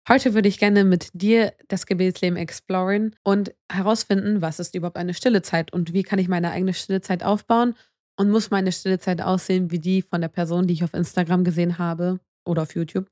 Heute würde ich gerne mit dir das Gebetsleben exploren und herausfinden, was ist überhaupt eine stille Zeit und wie kann ich meine eigene stille Zeit aufbauen und muss meine stille Zeit aussehen wie die von der Person, die ich auf Instagram gesehen habe oder auf YouTube.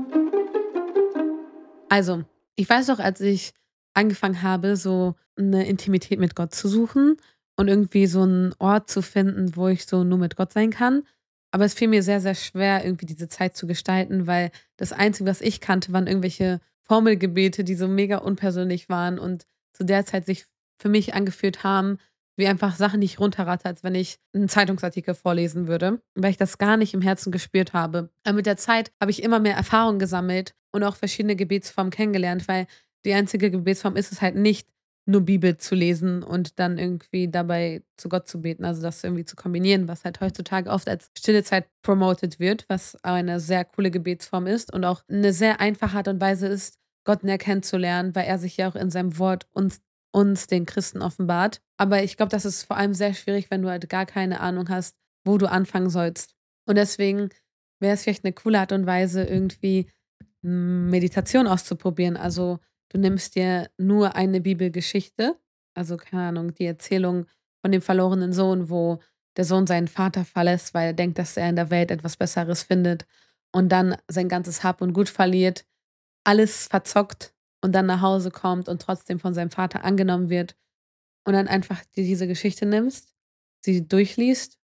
Also, ich weiß noch, als ich angefangen habe, so eine Intimität mit Gott zu suchen und irgendwie so einen Ort zu finden, wo ich so nur mit Gott sein kann. Aber es fiel mir sehr, sehr schwer, irgendwie diese Zeit zu gestalten, weil das Einzige, was ich kannte, waren irgendwelche Formelgebete, die so mega unpersönlich waren und zu der Zeit sich für mich angefühlt haben wie einfach Sachen, die ich runterratte, als wenn ich einen Zeitungsartikel vorlesen würde, weil ich das gar nicht im Herzen gespürt habe. Aber mit der Zeit habe ich immer mehr Erfahrung gesammelt und auch verschiedene Gebetsformen kennengelernt, weil die einzige Gebetsform ist es halt nicht, nur Bibel zu lesen und dann irgendwie dabei zu Gott zu beten, also das irgendwie zu kombinieren, was halt heutzutage oft als stille Zeit promoted wird, was eine sehr coole Gebetsform ist und auch eine sehr einfache Art und Weise ist, Gott näher kennenzulernen, weil er sich ja auch in seinem Wort uns, den Christen, offenbart. Aber ich glaube, das ist vor allem sehr schwierig, wenn du halt gar keine Ahnung hast, wo du anfangen sollst. Und deswegen wäre es vielleicht eine coole Art und Weise, irgendwie Meditation auszuprobieren. Also, du nimmst dir nur eine Bibelgeschichte, also, keine Ahnung, die Erzählung von dem verlorenen Sohn, wo der Sohn seinen Vater verlässt, weil er denkt, dass er in der Welt etwas Besseres findet und dann sein ganzes Hab und Gut verliert, alles verzockt und dann nach Hause kommt und trotzdem von seinem Vater angenommen wird und dann einfach dir diese Geschichte nimmst, sie durchliest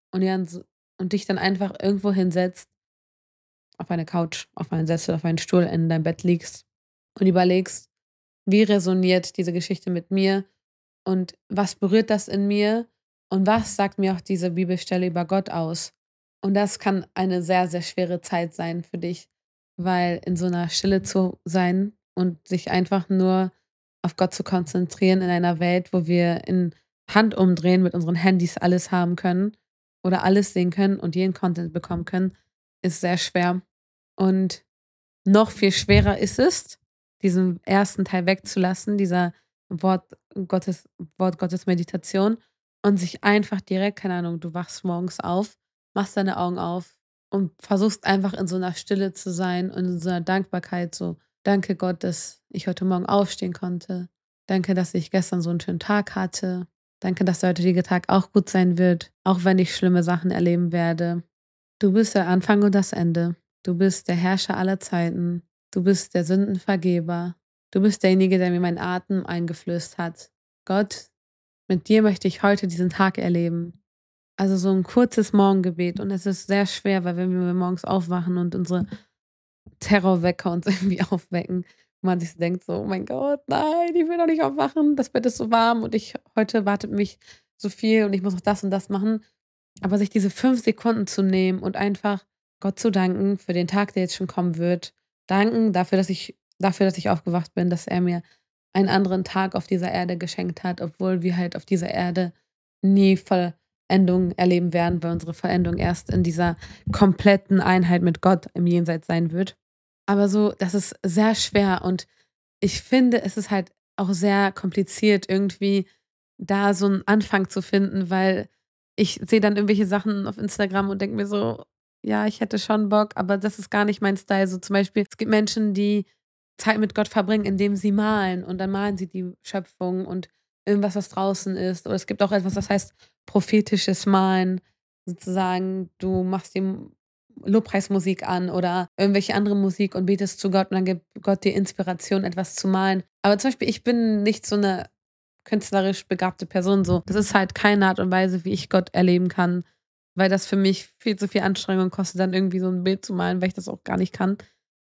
und dich dann einfach irgendwo hinsetzt, auf eine Couch, auf einen Sessel, auf einen Stuhl in deinem Bett liegst und überlegst: „Wie resoniert diese Geschichte mit mir und was berührt das in mir und was sagt mir auch diese Bibelstelle über Gott aus?“ Und das kann eine sehr, sehr schwere Zeit sein für dich, weil in so einer Stille zu sein und sich einfach nur auf Gott zu konzentrieren in einer Welt, wo wir in Handumdrehen mit unseren Handys alles haben können oder alles sehen können und jeden Content bekommen können, ist sehr schwer. Und noch viel schwerer ist es, diesen ersten Teil wegzulassen, dieser Wort Wort Gottes Meditation und sich einfach direkt, keine Ahnung, du wachst morgens auf, machst deine Augen auf und versuchst einfach in so einer Stille zu sein und in so einer Dankbarkeit so: „Danke Gott, dass ich heute Morgen aufstehen konnte. Danke, dass ich gestern so einen schönen Tag hatte. Danke, dass der heutige Tag auch gut sein wird, auch wenn ich schlimme Sachen erleben werde. Du bist der Anfang und das Ende. Du bist der Herrscher aller Zeiten. Du bist der Sündenvergeber. Du bist derjenige, der mir meinen Atem eingeflößt hat. Gott, mit dir möchte ich heute diesen Tag erleben.“ Also so ein kurzes Morgengebet und es ist sehr schwer, weil wenn wir morgens aufwachen und unsere Terrorwecker uns irgendwie aufwecken, wo man sich so denkt so: „Oh mein Gott, nein, ich will doch nicht aufwachen. Das Bett ist so warm und ich heute wartet mich so viel und ich muss noch das und das machen.“ Aber sich diese 5 Sekunden zu nehmen und einfach Gott zu danken für den Tag, der jetzt schon kommen wird. Danken dafür, dass ich aufgewacht bin, dass er mir einen anderen Tag auf dieser Erde geschenkt hat, obwohl wir halt auf dieser Erde nie Vollendung erleben werden, weil unsere Vollendung erst in dieser kompletten Einheit mit Gott im Jenseits sein wird. Aber so, das ist sehr schwer und ich finde, es ist halt auch sehr kompliziert, irgendwie da so 'n Anfang zu finden, weil ich sehe dann irgendwelche Sachen auf Instagram und denke mir so: „Ja, ich hätte schon Bock, aber das ist gar nicht mein Style.“ So zum Beispiel, es gibt Menschen, die Zeit mit Gott verbringen, indem sie malen und dann malen sie die Schöpfung und irgendwas, was draußen ist. Oder es gibt auch etwas, das heißt prophetisches Malen, sozusagen, du machst die Lobpreismusik an oder irgendwelche andere Musik und betest zu Gott und dann gibt Gott dir Inspiration, etwas zu malen. Aber zum Beispiel, ich bin nicht so 'ne künstlerisch begabte Person so. Das ist halt keine Art und Weise, wie ich Gott erleben kann, weil das für mich viel zu viel Anstrengung kostet, dann irgendwie so 'n Bild zu malen, weil ich das auch gar nicht kann.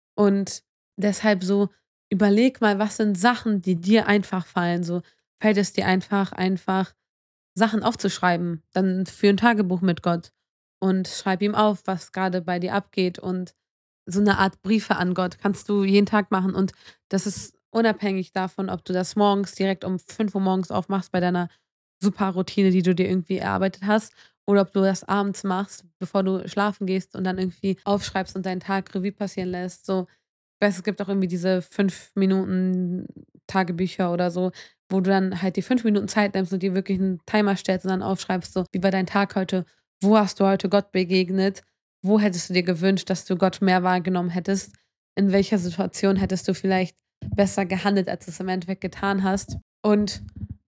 Und deshalb so, überleg mal, was sind Sachen, die dir einfach fallen, so. Fällt es dir einfach Sachen aufzuschreiben, dann führ 'n Tagebuch mit Gott und schreib ihm auf, was grade bei dir abgeht und so 'ne Art Briefe an Gott kannst du jeden Tag machen und das ist unabhängig davon, ob du das morgens direkt um 5 Uhr morgens aufmachst bei deiner super Routine, die du dir irgendwie erarbeitet hast, oder ob du das abends machst, bevor du schlafen gehst und dann irgendwie aufschreibst und deinen Tag Revue passieren lässt. So, ich weiß, es gibt auch irgendwie diese 5 Minuten Tagebücher oder so, wo du dann halt dir 5 Minuten Zeit nimmst und dir wirklich 'n Timer stellst und dann aufschreibst, so: „Wie war dein Tag heute? Wo hast du heute Gott begegnet? Wo hättest du dir gewünscht, dass du Gott mehr wahrgenommen hättest?“ in welcher Situation hättest du vielleicht besser gehandelt, als du es im Endeffekt getan hast. Und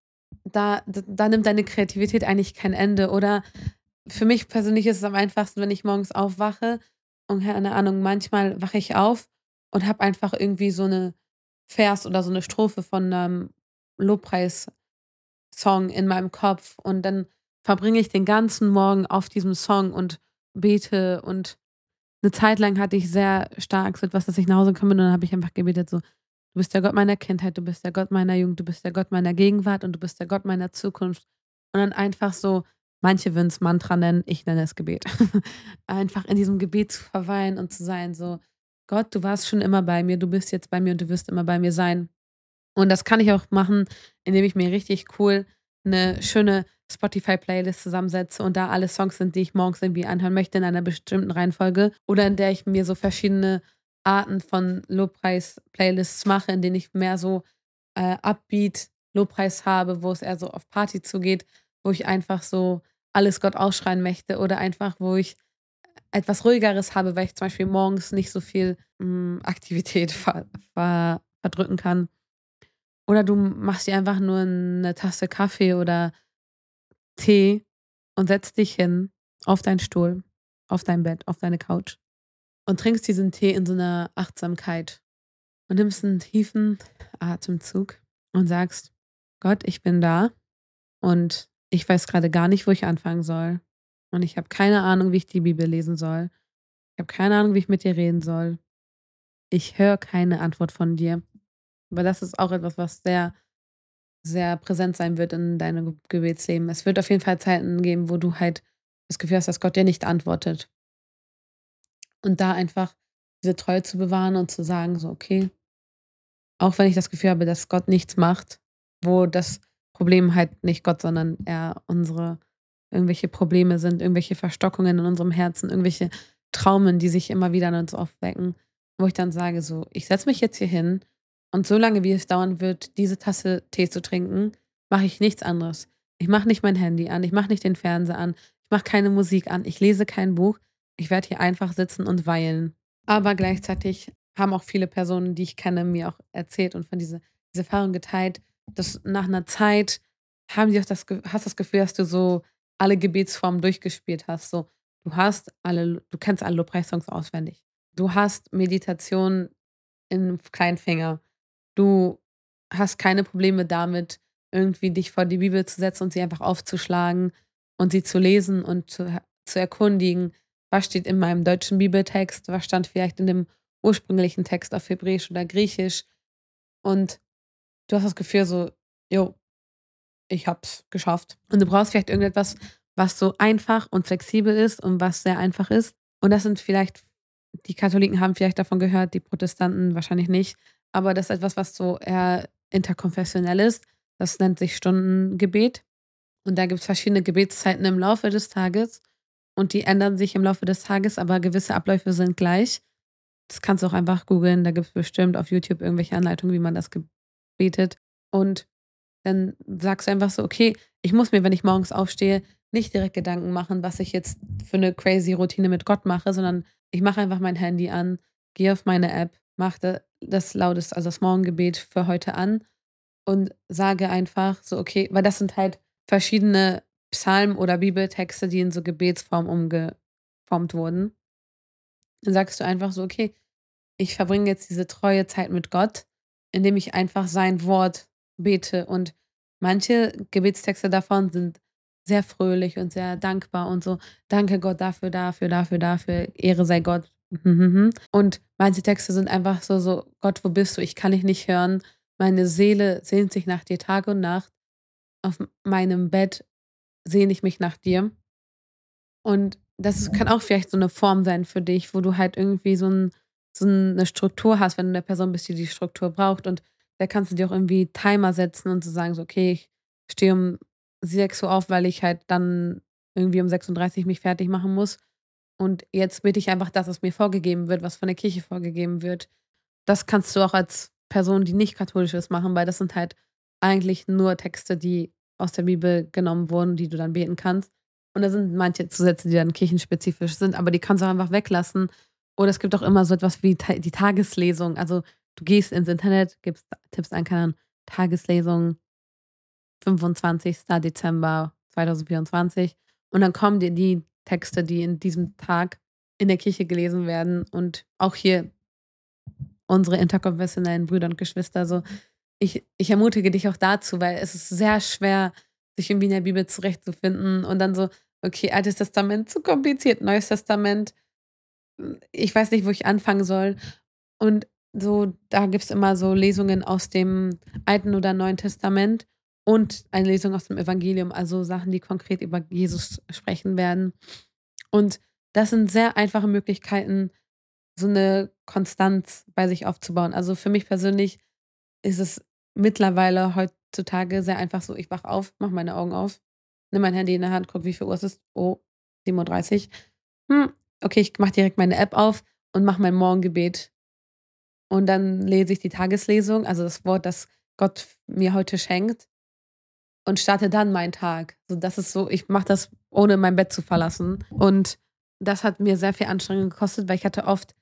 da nimmt deine Kreativität eigentlich kein Ende. Oder für mich persönlich ist es am einfachsten, wenn ich morgens aufwache und keine Ahnung, manchmal wache ich auf und habe einfach irgendwie so eine Vers oder so eine Strophe von 'nem Lobpreissong in meinem Kopf und dann verbringe ich den ganzen Morgen auf diesem Song und bete. Und eine Zeit lang hatte ich sehr stark so etwas, dass ich nach Hause gekommen bin und dann habe ich einfach gebetet so: „Du bist der Gott meiner Kindheit, du bist der Gott meiner Jugend, du bist der Gott meiner Gegenwart und du bist der Gott meiner Zukunft.“ Und dann einfach so, manche würden's Mantra nennen, ich nenne es Gebet. Einfach in diesem Gebet zu verweilen und zu sein so: „Gott, du warst schon immer bei mir, du bist jetzt bei mir und du wirst immer bei mir sein.“ Und das kann ich auch machen, indem ich mir richtig cool 'ne schöne Spotify-Playlist zusammensetze und da alle Songs sind, die ich morgens irgendwie anhören möchte in einer bestimmten Reihenfolge oder in der ich mir so verschiedene Arten von Lobpreis-Playlists mache, in denen ich mehr so, Upbeat Lobpreis habe, wo es eher so auf Party zugeht, wo ich einfach so alles Gott ausschreien möchte oder einfach, wo ich etwas Ruhigeres habe, weil ich zum Beispiel morgens nicht so viel, Aktivität verdrücken kann. Oder du machst dir einfach nur 'ne Tasse Kaffee oder Tee und setzt dich hin auf deinen Stuhl, auf dein Bett, auf deine Couch und trinkst diesen Tee in so 'ner Achtsamkeit und nimmst 'n tiefen Atemzug und sagst: „Gott, ich bin da und ich weiß grade gar nicht, wo ich anfangen soll. Und ich habe keine Ahnung, wie ich die Bibel lesen soll. Ich habe keine Ahnung, wie ich mit dir reden soll. Ich höre keine Antwort von dir.“ Aber das ist auch etwas, was sehr präsent sein wird in deinem Gebetsleben. Es wird auf jeden Fall Zeiten geben, wo du halt das Gefühl hast, dass Gott dir nicht antwortet. Und da einfach diese Treue zu bewahren und zu sagen, so, okay, auch wenn ich das Gefühl habe, dass Gott nichts macht, wo das Problem halt nicht Gott, sondern eher unsere irgendwelche Probleme sind, irgendwelche Verstockungen in unserem Herzen, irgendwelche Traumen, die sich immer wieder in uns aufwecken, wo ich dann sage, so, ich setze mich jetzt hier hin und so lange, wie es dauern wird, diese Tasse Tee zu trinken, mache ich nichts anderes. Ich mache nicht mein Handy an, ich mache nicht den Fernseher an, ich mache keine Musik an, ich lese kein Buch, ich werde hier einfach sitzen und weilen. Aber gleichzeitig haben auch viele Personen, die ich kenne, mir auch erzählt und von diese Erfahrung geteilt, dass nach einer Zeit haben die auch hast das Gefühl, dass du so alle Gebetsformen durchgespielt hast. So, du kennst alle Lobpreissongs auswendig. Du hast Meditation im Kleinfinger. Du hast keine Probleme damit, irgendwie dich vor die Bibel zu setzen und sie einfach aufzuschlagen und sie zu lesen und zu erkundigen: „Was steht in meinem deutschen Bibeltext? Was stand vielleicht in dem ursprünglichen Text auf Hebräisch oder Griechisch?“ Und du hast das Gefühl so: „Jo, ich habe es geschafft.“ Und du brauchst vielleicht irgendetwas, was so einfach und flexibel ist und was sehr einfach ist. Und das sind vielleicht die Katholiken haben vielleicht davon gehört, die Protestanten wahrscheinlich nicht. Aber das ist etwas, was so eher interkonfessionell ist. Das nennt sich Stundengebet. Und da gibt's verschiedene Gebetszeiten im Laufe des Tages. Und die ändern sich im Laufe des Tages, aber gewisse Abläufe sind gleich. Das kannst du auch einfach googeln. Da gibt's bestimmt auf YouTube irgendwelche Anleitungen, wie man das betet. Und dann sagst du einfach so: „Okay, ich muss mir, wenn ich morgens aufstehe, nicht direkt Gedanken machen, was ich jetzt für 'ne crazy Routine mit Gott mache, sondern ich mache einfach mein Handy an, gehe auf meine App, mache das das Morgengebet für heute an und sage einfach so, okay“, weil das sind halt verschiedene Psalmen oder Bibeltexte, die in so Gebetsform umgeformt wurden. Dann sagst du einfach so: „Okay, ich verbringe jetzt diese treue Zeit mit Gott, indem ich einfach sein Wort bete.“ Und manche Gebetstexte davon sind sehr fröhlich und sehr dankbar und so: „Danke Gott dafür, dafür, dafür, dafür. Ehre sei Gott.“ Und manche Texte sind einfach so: „Gott, wo bist du? Ich kann dich nicht hören. Meine Seele sehnt sich nach dir Tag und Nacht. Auf meinem Bett sehne ich mich nach dir.“ Und kann auch vielleicht so 'ne Form sein für dich, wo du halt irgendwie so 'ne Struktur hast, wenn du 'ne Person bist, die die Struktur braucht. Und da kannst du dir auch irgendwie Timer setzen und so sagen so: „Okay, ich stehe um 6 Uhr auf, weil ich halt dann irgendwie um 6:30 mich fertig machen muss. Und jetzt bete ich einfach das, was mir vorgegeben wird, was von der Kirche vorgegeben wird.“ Das kannst du auch als Person, die nicht katholisch ist, machen, weil das sind halt eigentlich nur Texte, die aus der Bibel genommen wurden, die du dann beten kannst. Und da sind manche Zusätze, die dann kirchenspezifisch sind, aber die kannst du auch einfach weglassen Oder es gibt auch immer so etwas wie die Tageslesung. Also, du gehst ins Internet, tippst ein, keine Ahnung, Tageslesung 25. Dezember 2024 und dann kommen dir die Texte, die in diesem Tag in der Kirche gelesen werden und auch hier unsere interkonfessionellen Brüder und Geschwister. So, ich ermutige dich auch dazu, weil es ist sehr schwer, sich irgendwie in der Bibel zurechtzufinden und dann so, okay, Altes Testament zu kompliziert, Neues Testament, ich weiß nicht, wo ich anfangen soll. Und so, da gibt's immer so Lesungen aus dem Alten oder Neuen Testament und eine Lesung aus dem Evangelium, also Sachen, die konkret über Jesus sprechen werden. Und das sind sehr einfache Möglichkeiten, so eine Konstanz bei sich aufzubauen. Also, für mich persönlich ist es mittlerweile heutzutage sehr einfach so, ich wache auf, mache meine Augen auf, nehme mein Handy in der Hand, gucke, wie viel Uhr es ist. Oh, 7:30 Uhr. Okay, ich mache direkt meine App auf und mache mein Morgengebet. Und dann lese ich die Tageslesung, also das Wort, das Gott mir heute schenkt und starte dann meinen Tag. So, das ist so, ich mache das, ohne mein Bett zu verlassen. Und das hat mir sehr viel Anstrengung gekostet, weil ich hatte oft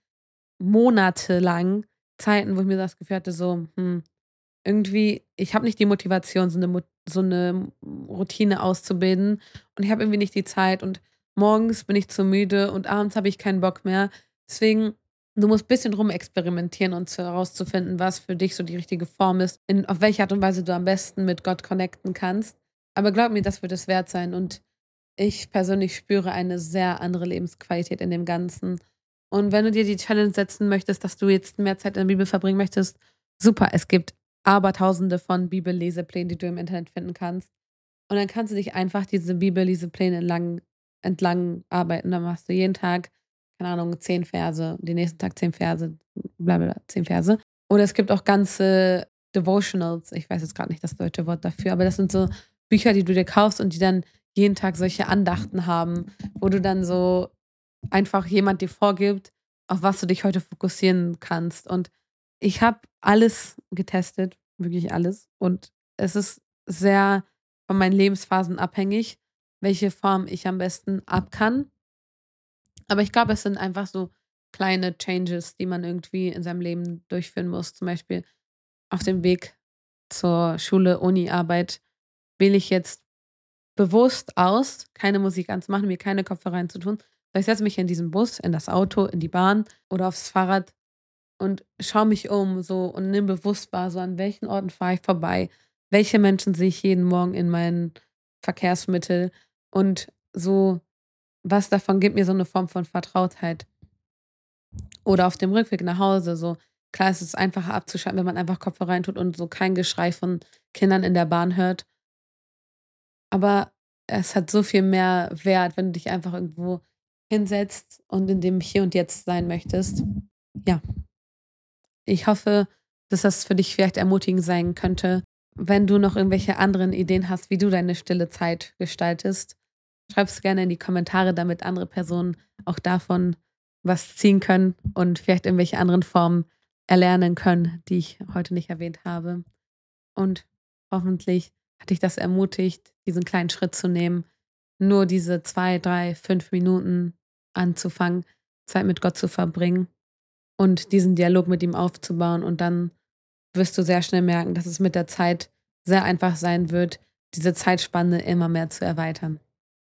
monatelang Zeiten, wo ich mir das Gefühl hatte, so, irgendwie, ich habe nicht die Motivation, so 'ne Routine auszubilden und ich habe irgendwie nicht die Zeit und morgens bin ich zu müde und abends habe ich keinen Bock mehr. Deswegen, du musst bisschen rumexperimentieren und herauszufinden, was für dich so die richtige Form ist, auf welche Art und Weise du am besten mit Gott connecten kannst. Aber glaub mir, das wird es wert sein und ich persönlich spüre eine sehr andere Lebensqualität in dem Ganzen. Und wenn du dir die Challenge setzen möchtest, dass du jetzt mehr Zeit in der Bibel verbringen möchtest, super, es gibt Abertausende von Bibelleseplänen, die du im Internet finden kannst. Und dann kannst du dich einfach diese Bibellesepläne entlang arbeiten. Dann machst du jeden Tag, keine Ahnung, 10 Verse, den nächsten Tag 10 Verse, bla bla bla, 10 Verse. Oder es gibt auch ganze Devotionals, ich weiß jetzt gerade nicht das deutsche Wort dafür, aber das sind so Bücher, die du dir kaufst und die dann jeden Tag solche Andachten haben, wo du dann so einfach jemand dir vorgibt, auf was du dich heute fokussieren kannst. Und ich habe alles getestet, wirklich alles. Und es ist sehr von meinen Lebensphasen abhängig, welche Form ich am besten ab kann. Aber ich glaube, es sind einfach so kleine Changes, die man irgendwie in seinem Leben durchführen muss. Zum Beispiel auf dem Weg zur Schule, Uni, Arbeit wähle ich jetzt bewusst aus, keine Musik anzumachen, mir keine Kopfhörer reinzutun. So, ich setze mich in diesen Bus, in das Auto, in die Bahn oder aufs Fahrrad und schaue mich um so und nehme bewusst wahr, so an welchen Orten fahre ich vorbei, welche Menschen sehe ich jeden Morgen in meinen Verkehrsmittel und so, was davon gibt mir so eine Form von Vertrautheit. Oder auf dem Rückweg nach Hause so. Klar, es ist einfacher abzuschalten, wenn man einfach Kopfhörer reintut und so kein Geschrei von Kindern in der Bahn hört. Aber es hat so viel mehr Wert, wenn du dich einfach irgendwo hinsetzt und in dem Hier und Jetzt sein möchtest. Ja, ich hoffe, dass das für dich vielleicht ermutigend sein könnte. Wenn du noch irgendwelche anderen Ideen hast, wie du deine stille Zeit gestaltest, schreib es gerne in die Kommentare, damit andere Personen auch davon was ziehen können und vielleicht irgendwelche anderen Formen erlernen können, die ich heute nicht erwähnt habe. Und hoffentlich hat dich das ermutigt, diesen kleinen Schritt zu nehmen, nur diese 2, 3, 5 Minuten anzufangen, Zeit mit Gott zu verbringen und diesen Dialog mit ihm aufzubauen. Und dann wirst du sehr schnell merken, dass es mit der Zeit sehr einfach sein wird, diese Zeitspanne immer mehr zu erweitern.